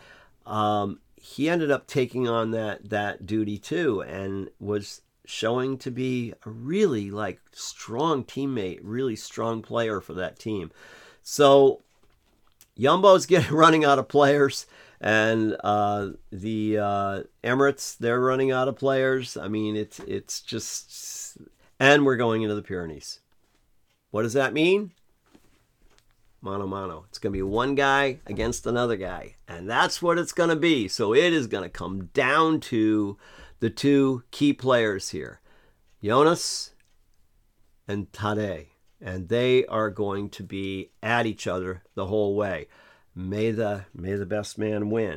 He ended up taking on that duty too, and was showing to be a really strong teammate, really strong player for that team. So Jumbo's running out of players, and the Emirates, they're running out of players. I mean, it's just, and we're going into the Pyrenees. What does that mean? Mano mano. It's going to be one guy against another guy. And that's what it's going to be. So it is going to come down to the two key players here, Jonas and Tadej. And they are going to be at each other the whole way. May the best man win.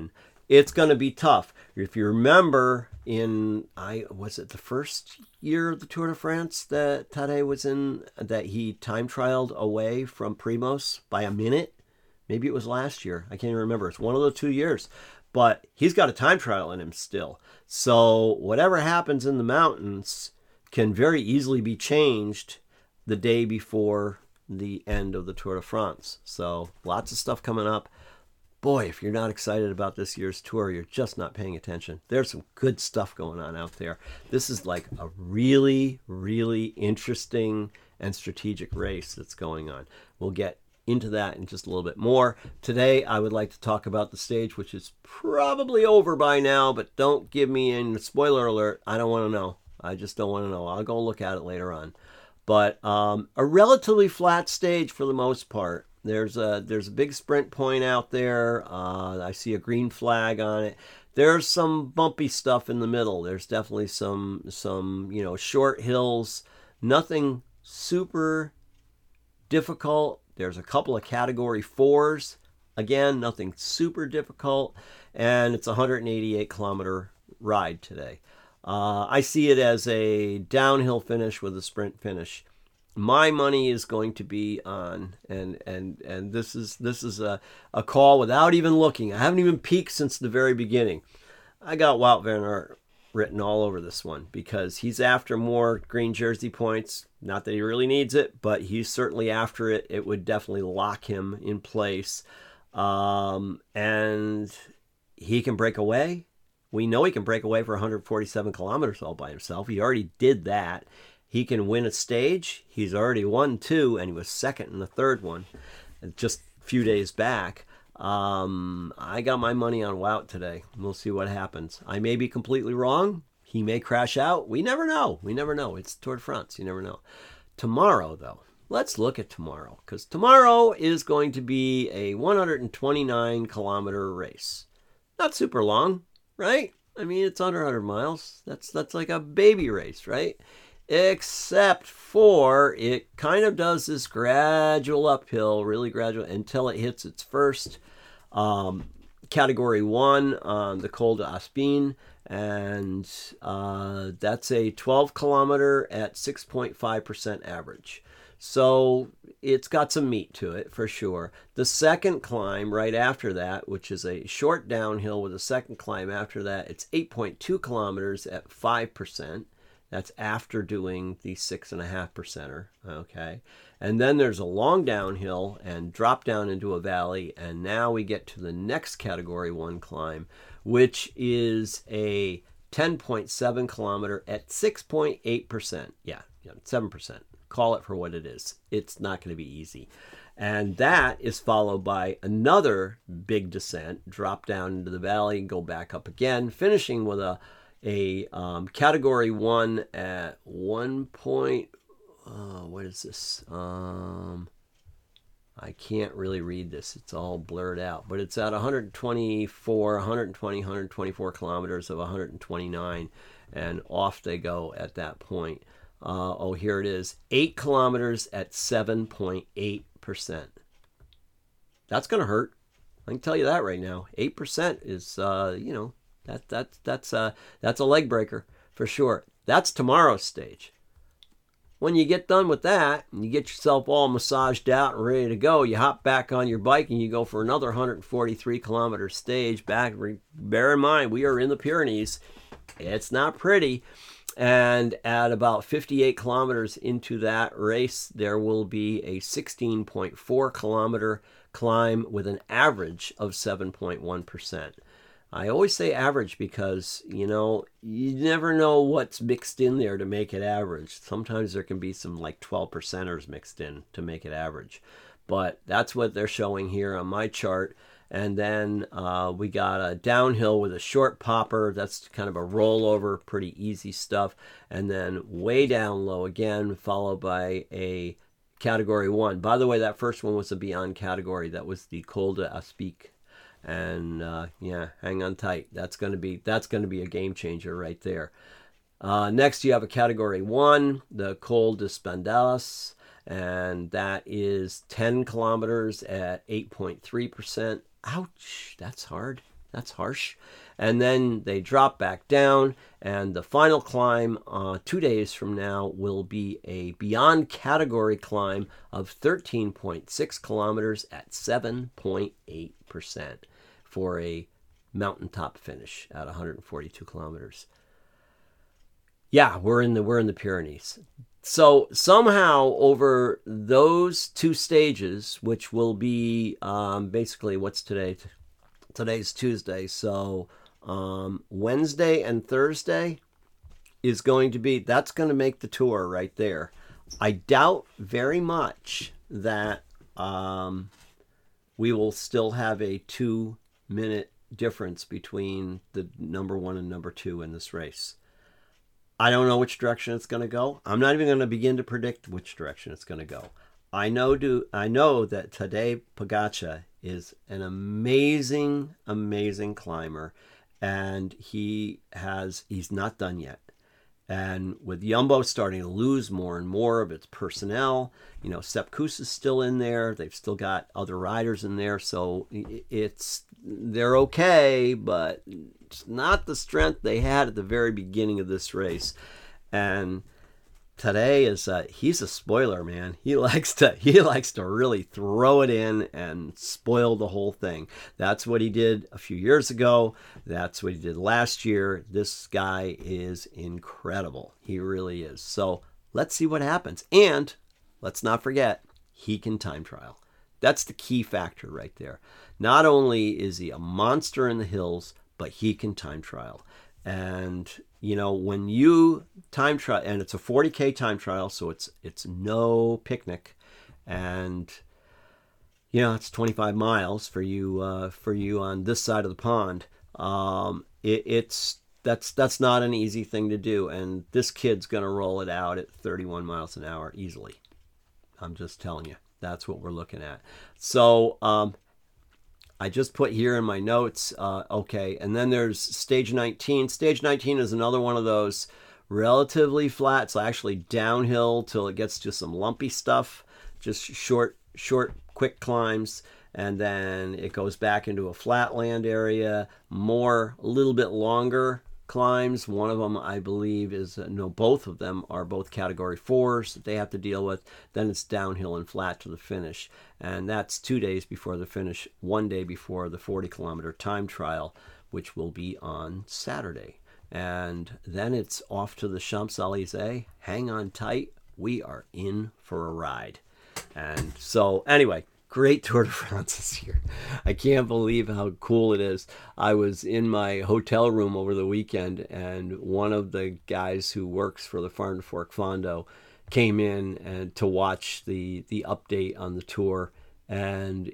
it's going to be tough. If you remember, was it the first year of the Tour de France that Tadej was in, that he time trialed away from Primoz by a minute? Maybe it was last year. I can't even remember. It's one of the 2 years. But he's got a time trial in him still. So whatever happens in the mountains can very easily be changed the day before the end of the Tour de France. So lots of stuff coming up. Boy, if you're not excited about this year's tour, you're just not paying attention. There's some good stuff going on out there. This is like a really, really interesting and strategic race that's going on. We'll get into that in just a little bit more. Today, I would like to talk about the stage, which is probably over by now, but don't give me a spoiler alert. I don't want to know. I just don't want to know. I'll go look at it later on. But a relatively flat stage for the most part. There's a big sprint point out there. I see a green flag on it. There's some bumpy stuff in the middle. There's definitely some short hills. Nothing super difficult. There's a couple of category 4s. Again, nothing super difficult. And it's a 188 kilometer ride today. I see it as a downhill finish with a sprint finish. My money is going to be on, and this is a call without even looking. I haven't even peeked since the very beginning. I got Wout van Aert written all over this one because he's after more green jersey points. Not that he really needs it, but he's certainly after it. It would definitely lock him in place. And he can break away. We know he can break away for 147 kilometers all by himself. He already did that. He can win a stage. He's already won 2, and he was second in the third one just a few days back. I got my money on Wout today. We'll see what happens. I may be completely wrong. He may crash out. We never know. It's Tour de France. You never know. Tomorrow, though, let's look at tomorrow, because tomorrow is going to be a 129 kilometer race. Not super long, right? I mean, it's under 100 miles. That's like a baby race, right? Except for it kind of does this gradual uphill, really gradual, until it hits its first category 1 on the Col d'Aspin, and that's a 12 kilometer at 6.5% average. So it's got some meat to it for sure. The second climb right after that, which is a short downhill with a second climb after that, it's 8.2 kilometers at 5%. That's after doing the 6.5%er, okay? And then there's a long downhill and drop down into a valley, and now we get to the next category 1 climb, which is a 10.7 kilometer at 6.8%. Yeah, 7%. Call it for what it is. It's not going to be easy. And that is followed by another big descent, drop down into the valley and go back up again, finishing with a category 1 at 1 point, what is this? I can't really read this. It's all blurred out, but it's at 124 kilometers of 129, and off they go at that point. Here it is, 8 kilometers at 7.8%. That's going to hurt. I can tell you that right now. 8% is, that's a leg breaker for sure. That's tomorrow's stage. When you get done with that and you get yourself all massaged out and ready to go, you hop back on your bike and you go for another 143 kilometer stage back. Bear in mind, we are in the Pyrenees. It's not pretty. And at about 58 kilometers into that race, there will be a 16.4 kilometer climb with an average of 7.1%. I always say average because, you never know what's mixed in there to make it average. Sometimes there can be some like 12%ers mixed in to make it average. But that's what they're showing here on my chart. And then we got a downhill with a short popper. That's kind of a rollover, pretty easy stuff. And then way down low again, followed by a category 1. By the way, that first one was a beyond category. That was the Col d'Aspin. And hang on tight. That's going to be a game changer right there. Next, you have a category 1, the Col d'Espindalis, and that is 10 kilometers at 8.3%. Ouch, that's hard. That's harsh. And then they drop back down, and the final climb 2 days from now will be a beyond category climb of 13.6 kilometers at 7.8% for a mountaintop finish at 142 kilometers. Yeah, we're in the Pyrenees. So somehow over those 2 stages, which will be basically, what's today? Today's Tuesday. So Wednesday and Thursday is going to be, that's going to make the tour right there. I doubt very much that we will still have a 2-minute difference between the number 1 and number 2 in this race. I don't know which direction it's going to go. I'm not even going to begin to predict which direction it's going to go. I know that Tadej Pogačar is an amazing, amazing climber, and he's not done yet. And with Jumbo starting to lose more and more of its personnel, Sepp Kuss is still in there. They've still got other riders in there, so they're okay, but it's not the strength they had at the very beginning of this race. And today he's a spoiler, man. He likes to really throw it in and spoil the whole thing. That's what he did a few years ago. That's what he did last year. This guy is incredible. He really is. So let's see what happens. And let's not forget, he can time trial. That's the key factor right there. Not only is he a monster in the hills, but he can time trial. And when you time trial, and it's a 40K time trial, so it's no picnic, and it's 25 miles for you on this side of the pond. That's not an easy thing to do, and this kid's gonna roll it out at 31 miles an hour easily. I'm just telling you, that's what we're looking at. So I just put here in my notes, okay, and then there's stage 19. Stage 19 is another one of those relatively flat. It's actually downhill till it gets to some lumpy stuff, just short, quick climbs, and then it goes back into a flatland area, a little bit longer climbs. One of them, I believe, both of them are both category 4s that they have to deal with. Then it's downhill and flat to the finish. And that's 2 days before the finish, 1 day before the 40-kilometer time trial, which will be on Saturday. And then it's off to the Champs-Élysées. Hang on tight. We are in for a ride. And so, anyway, great Tour de France this year. I can't believe how cool it is. I was in my hotel room over the weekend, and one of the guys who works for the Farm to Fork Fondo came in and to watch the update on the tour, and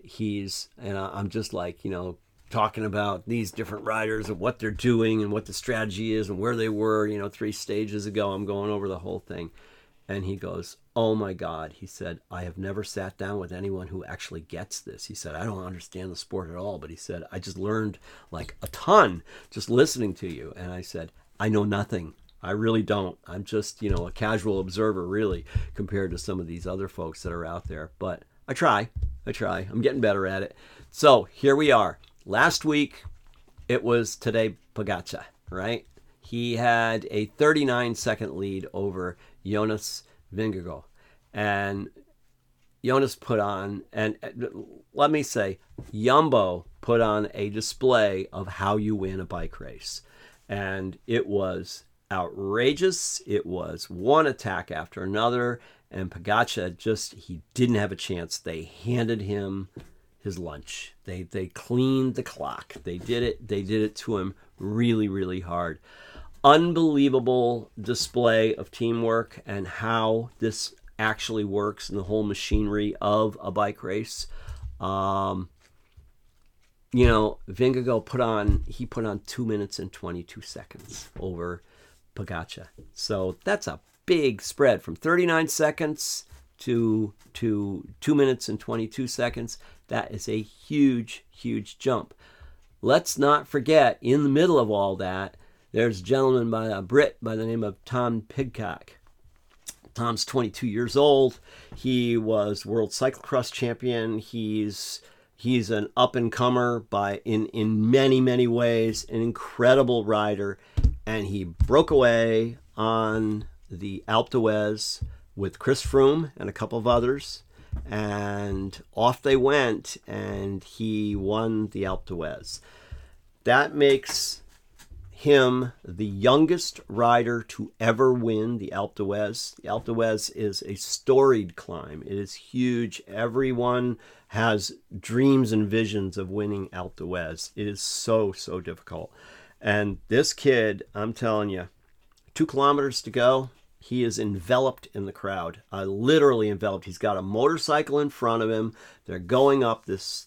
I'm just like, talking about these different riders and what they're doing and what the strategy is and where they were, 3 stages ago. I'm going over the whole thing. And he goes, "Oh my God," he said, "I have never sat down with anyone who actually gets this." He said, "I don't understand the sport at all, but," he said, "I just learned like a ton just listening to you." And I said, "I know nothing. I really don't. I'm just, a casual observer, really, compared to some of these other folks that are out there. But I try. I'm getting better at it." So here we are. Last week, it was Tadej Pogačar, right? He had a 39-second lead over Jonas Vingegaard. And Jonas put on, and let me say, Jumbo put on a display of how you win a bike race. And it was outrageous. It was one attack after another. And Pogačar he didn't have a chance. They handed him his lunch. They cleaned the clock. They did it to him really, really hard. Unbelievable display of teamwork and how this actually works in the whole machinery of a bike race. Vingegaard put on 2 minutes and 22 seconds over Pogačar. So that's a big spread from 39 seconds to 2 minutes and 22 seconds. That is a huge, huge jump. Let's not forget, in the middle of all that, there's a gentleman a Brit by the name of Tom Pidcock. Tom's 22 years old. He was world cyclocross champion. He's He's an up-and-comer in many, many ways, an incredible rider. And he broke away on the Alpe d'Huez with Chris Froome and a couple of others. And off they went, and he won the Alpe d'Huez. That makes him the youngest rider to ever win the Alpe d'Huez. The Alpe d'Huez is a storied climb. It is huge. Everyone has dreams and visions of winning Alpe d'Huez. It is so, so difficult. And this kid, I'm telling you, 2 kilometers to go, he is enveloped in the crowd, literally enveloped. He's got a motorcycle in front of him. They're going up this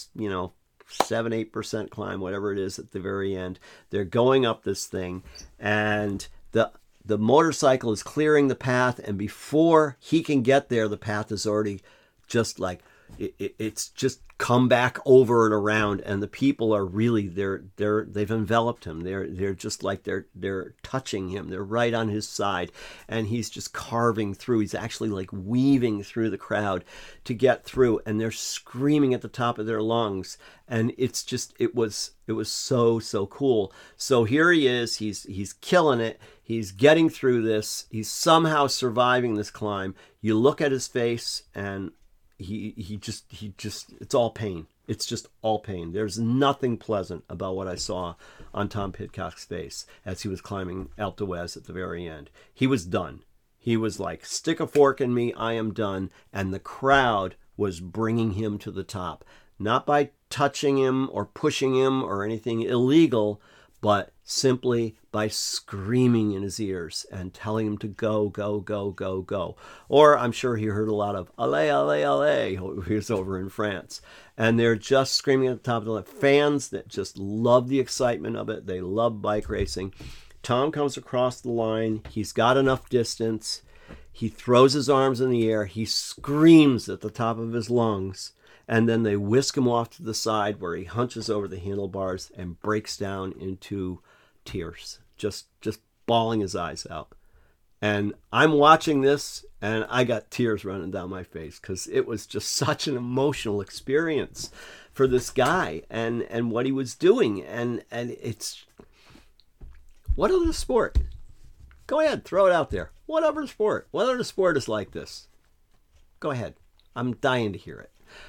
7-8% climb, whatever it is at the very end. They're going up this thing, and the motorcycle is clearing the path, and before he can get there, the path is already just like it's just come back over and around, and the people are really they've enveloped him. They're just like they're touching him. They're right on his side, and he's just carving through. He's actually like weaving through the crowd to get through, and they're screaming at the top of their lungs. And it was so cool. So here he is. He's killing it. He's getting through this. He's somehow surviving this climb. You look at his face, and he just it's all pain. It's just all pain. There's nothing pleasant about what I saw on Tom Pidcock's face as he was climbing Alpe d'Huez at the very end. He was done. He was like, stick a fork in me, I am done. And the crowd was bringing him to the top, not by touching him or pushing him or anything illegal, but simply by screaming in his ears and telling him to go, go, go, go, go. Or I'm sure he heard a lot of allez, allez, allez. He was over in France. And they're just screaming at the top of the fans that just love the excitement of it. They love bike racing. Tom comes across the line. He's got enough distance. He throws his arms in the air. He screams at the top of his lungs. And then they whisk him off to the side where he hunches over the handlebars and breaks down into tears, just bawling his eyes out. And I'm watching this, and I got tears running down my face because it was just such an emotional experience for this guy and what he was doing. And it's, what other sport? Go ahead, throw it out there. What other sport? What other sport is like this? Go ahead. I'm dying to hear it.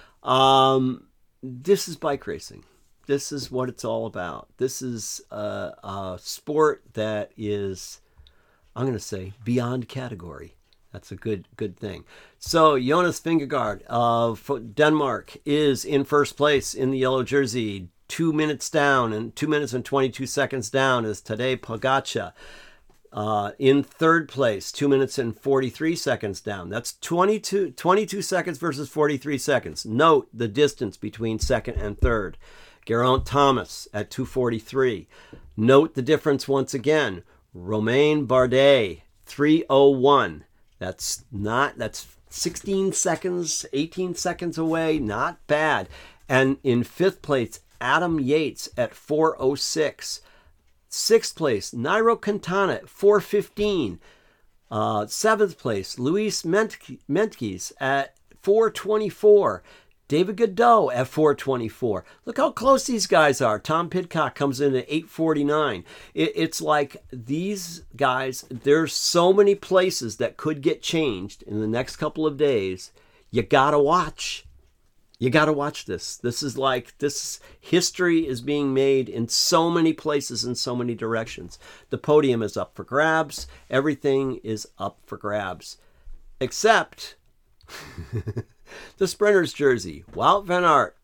This is bike racing. This is what it's all about. This is a sport that is, I'm going to say, beyond category. That's a good thing. So Jonas Vingegaard of Denmark is in first place in the yellow jersey. 2 minutes down, and 2 minutes and 22 seconds down is Tadej Pogačar. In third place, 2 minutes and 43 seconds down. That's 22 seconds versus 43 seconds. Note the distance between second and third. Geraint Thomas at 2:43. Note the difference once again. Romain Bardet, 3:01. That's 16 seconds, 18 seconds away. Not bad. And in fifth place, Adam Yates at 4:06. Sixth place, Nairo Quintana at 4:15. Seventh place, Luis Meintjes at 4:24. David Godot at 4:24. Look how close these guys are. Tom Pidcock comes in at 8:49. It's like these guys, there's so many places that could get changed in the next couple of days. You gotta watch. You got to watch this. This history is being made in so many places, in so many directions. The podium is up for grabs. Everything is up for grabs. Except the sprinter's jersey. Wout van Aert,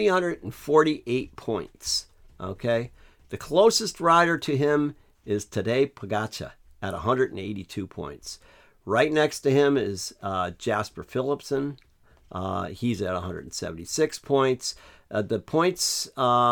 348 points. Okay? The closest rider to him is Tadej Pogačar at 182 points. Right next to him is Jasper Philipsen. He's at 176 points. The points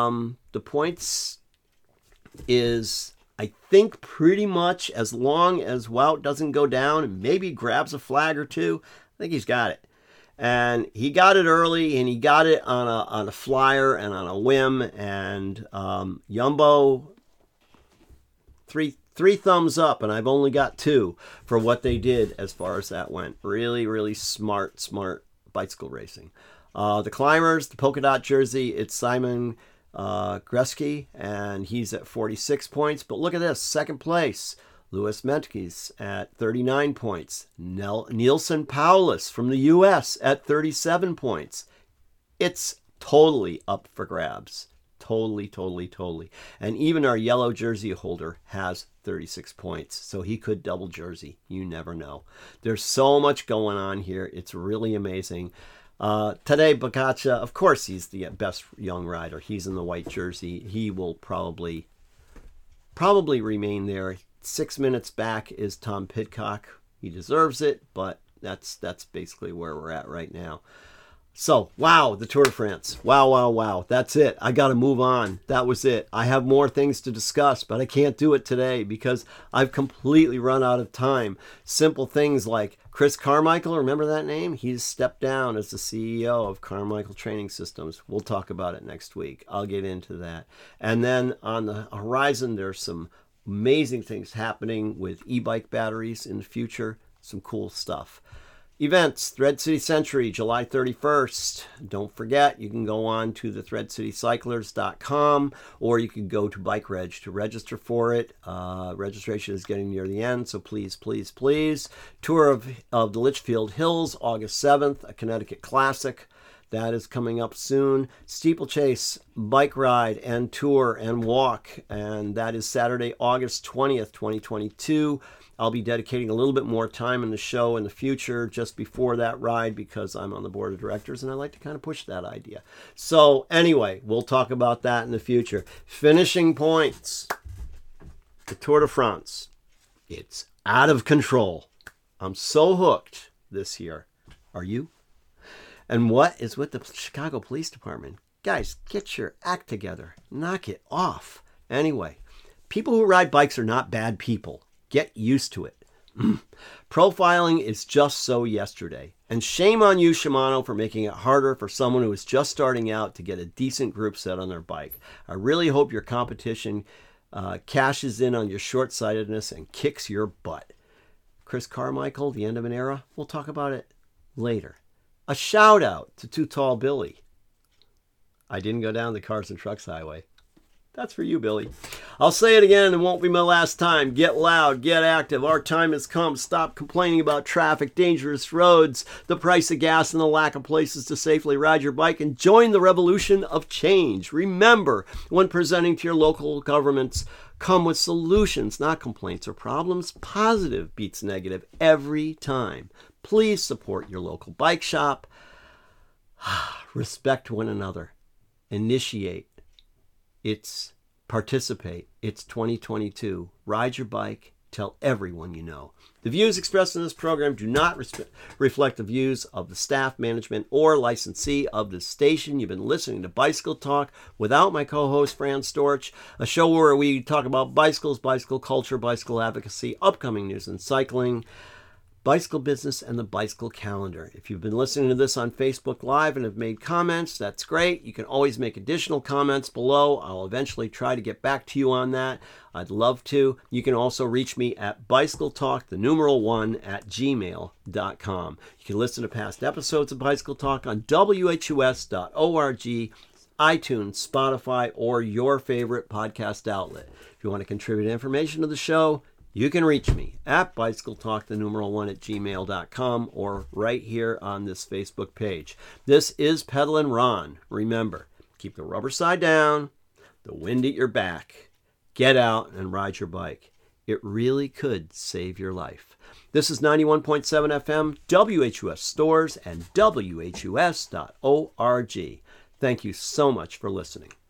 is, I think, pretty much as long as Wout doesn't go down and maybe grabs a flag or two. I think he's got it. And he got it early, and he got it on a flyer and on a whim. And Jumbo, three thumbs up, and I've only got 2 for what they did as far as that went. Really, really smart bicycle racing. The climbers, the polka dot jersey, it's Simon Gretzky, and he's at 46 points. But look at this, second place, Louis Meintjes at 39 points. Nielsen Paulus from the U.S. at 37 points. It's totally up for grabs. Totally. And even our yellow jersey holder has 36 points. So he could double jersey. You never know. There's so much going on here. It's really amazing. Tadej Pogačar, of course, he's the best young rider. He's in the white jersey. He will probably remain there. 6 minutes back is Tom Pidcock. He deserves it, but that's basically where we're at right now. So, wow, the Tour de France. Wow. That's it. I got to move on. That was it. I have more things to discuss, but I can't do it today because I've completely run out of time. Simple things like Chris Carmichael, remember that name? He's stepped down as the CEO of Carmichael Training Systems. We'll talk about it next week. I'll get into that. And then on the horizon, there's some amazing things happening with e-bike batteries in the future. Some cool stuff. Events, Thread City Century, July 31st. Don't forget, you can go on to the threadcitycyclers.com or you can go to Bike Reg to register for it. Registration is getting near the end, so please. Tour of the Litchfield Hills, August 7th, a Connecticut classic. That is coming up soon. Steeplechase, bike ride and tour and walk. And that is Saturday, August 20th, 2022. I'll be dedicating a little bit more time in the show in the future just before that ride because I'm on the board of directors and I like to kind of push that idea. So anyway, we'll talk about that in the future. Finishing points. The Tour de France. It's out of control. I'm so hooked this year. Are you? And what is with the Chicago Police Department? Guys, get your act together. Knock it off. Anyway, people who ride bikes are not bad people. Get used to it. Profiling is just so yesterday. And shame on you, Shimano, for making it harder for someone who is just starting out to get a decent group set on their bike. I really hope your competition cashes in on your short-sightedness and kicks your butt. Chris Carmichael, the end of an era? We'll talk about it later. A shout out to Too Tall Billy. I didn't go down the Cars and Trucks Highway. That's for you, Billy. I'll say it again, it won't be my last time. Get loud, get active. Our time has come. Stop complaining about traffic, dangerous roads, the price of gas, and the lack of places to safely ride your bike, and join the revolution of change. Remember, when presenting to your local governments, come with solutions, not complaints or problems. Positive beats negative every time. Please support your local bike shop. Respect one another. Initiate. Participate. It's 2022. Ride your bike. Tell everyone you know. The views expressed in this program do not reflect the views of the staff, management, or licensee of this station. You've been listening to Bicycle Talk without my co-host, Fran Storch, a show where we talk about bicycles, bicycle culture, bicycle advocacy, upcoming news in cycling, bicycle business, and the bicycle calendar. If you've been listening to this on Facebook Live and have made comments, that's great. You can always make additional comments below. I'll eventually try to get back to you on that. I'd love to. You can also reach me at bicycletalk1@gmail.com. You can listen to past episodes of Bicycle Talk on whus.org, iTunes, Spotify, or your favorite podcast outlet. If you want to contribute information to the show, you can reach me at bicycletalk1@gmail.com or right here on this Facebook page. This is Pedalin' Ron. Remember, keep the rubber side down, the wind at your back. Get out and ride your bike. It really could save your life. This is 91.7 FM, WHUS Stores, and WHUS.org. Thank you so much for listening.